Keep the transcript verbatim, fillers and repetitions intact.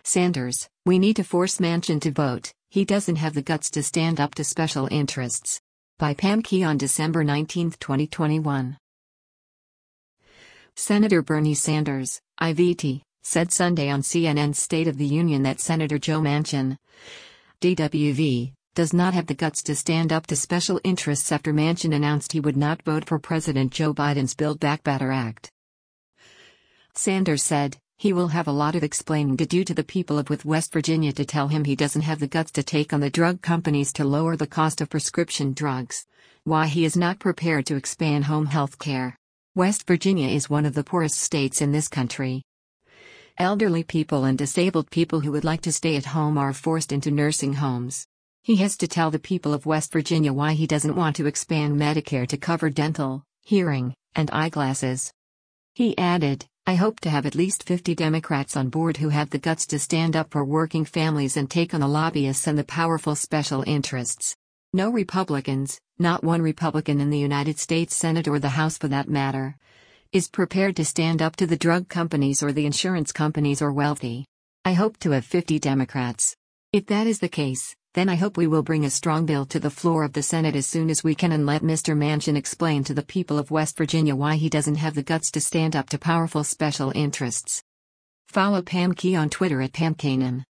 Sanders, we need to force Manchin to vote. He doesn't have the guts to stand up to special interests. By Pam Key on December nineteenth, twenty twenty-one. Senator Bernie Sanders, I V T, said Sunday on C N N's State of the Union that Senator Joe Manchin, D W V, does not have the guts to stand up to special interests after Manchin announced he would not vote for President Joe Biden's Build Back Better Act. Sanders said, he will have a lot of explaining to do to the people of West Virginia to tell him he doesn't have the guts to take on the drug companies to lower the cost of prescription drugs, why he is not prepared to expand home health care. West Virginia is one of the poorest states in this country. Elderly people and disabled people who would like to stay at home are forced into nursing homes. He has to tell the people of West Virginia why he doesn't want to expand Medicare to cover dental, hearing, and eyeglasses. He added, I hope to have at least fifty Democrats on board who have the guts to stand up for working families and take on the lobbyists and the powerful special interests. No Republicans, not one Republican in the United States Senate or the House for that matter, is prepared to stand up to the drug companies or the insurance companies or wealthy. I hope to have fifty Democrats. If that is the case, then I hope we will bring a strong bill to the floor of the Senate as soon as we can and let Mister Manchin explain to the people of West Virginia why he doesn't have the guts to stand up to powerful special interests. Follow Pam Key on Twitter at Pam Kanan.